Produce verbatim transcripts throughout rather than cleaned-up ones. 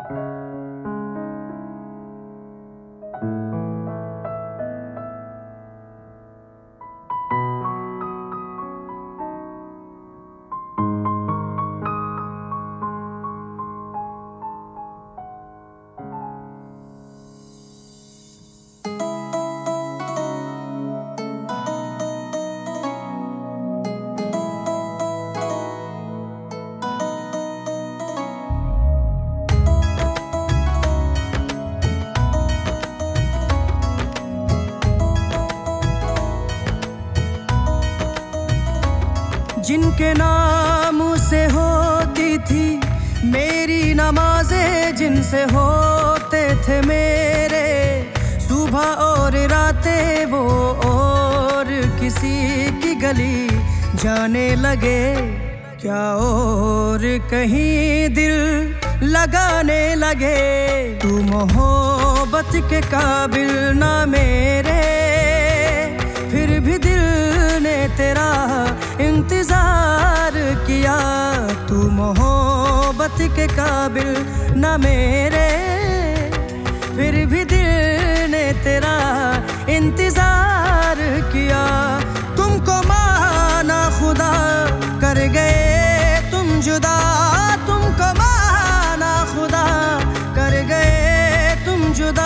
जिनके नाम से होती थी मेरी नमाजें, जिनसे होते थे मेरे सुबह और रातें, वो और किसी की गली जाने लगे क्या, और कहीं दिल लगाने लगे। तू मोहब्बत के काबिल ना मेरे, फिर भी दिल ने तेरा इंतजार किया। तू मोहब्बत के काबिल ना मेरे, फिर भी दिल ने तेरा इंतजार किया। तुमको माना खुदा कर गए तुम जुदा, तुमको माना खुदा कर गए तुम जुदा।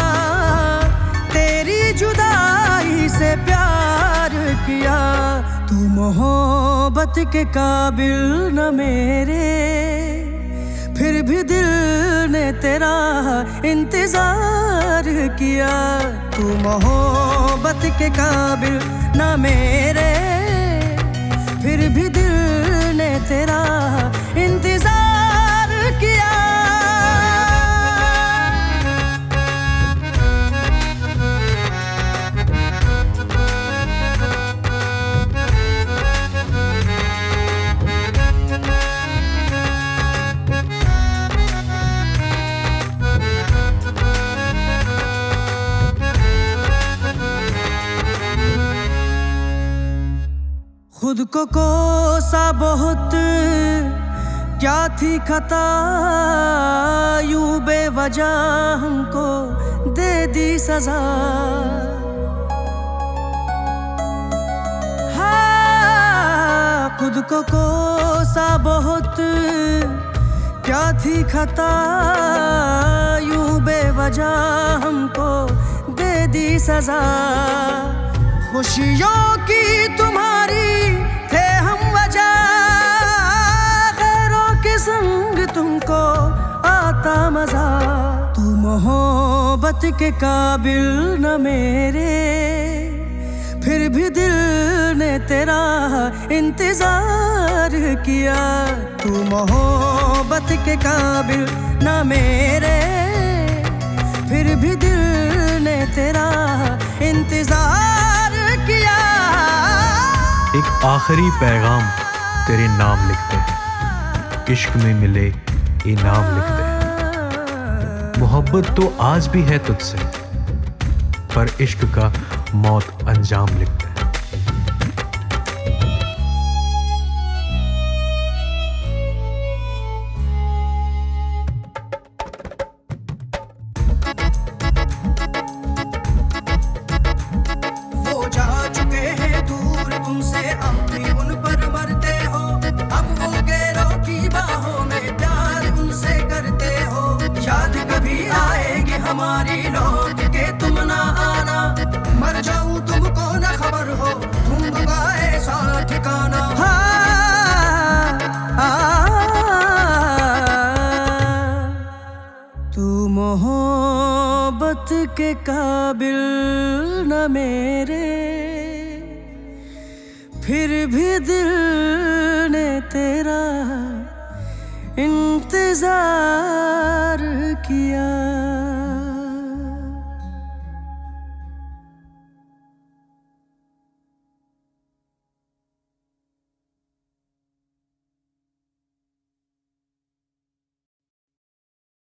तेरी जुदाई से प्यार किया, तू मोहब्बत के काबिल न मेरे, फिर भी दिल ने तेरा इंतजार किया। तू मोहब्बत के काबिल न मेरे, फिर भी दिल ने तेरा इंतजार किया। खुद को कोसा बहुत क्या थी खता, यूं बेवजह हमको दे दी सजा। हाँ, खुद को कोसा बहुत क्या थी खता, यूं बेवजह हमको दे दी सजा। खुशियों की तुम्हारी थे हम वजह, गैरों के संग तुमको आता मजा। तू मोहब्बत के काबिल न मेरे, फिर भी दिल ने तेरा इंतजार किया। तू मोहब्बत के काबिल न मेरे, फिर भी दिल ने तेरा इंतजार किया। एक आखिरी पैगाम तेरे नाम लिखते हैं, इश्क में मिले इनाम लिखते हैं। मोहब्बत तो आज भी है तुझसे, पर इश्क का मौत अंजाम लिखते हैं। हमारी लौट के तुम ना आना, मर जाऊं तुमको न खबर हो, ढूंढूंगा ऐसा ठिकाना। तू मोहब्बत के काबिल न मेरे, फिर भी दिल ने तेरा इंतजार किया।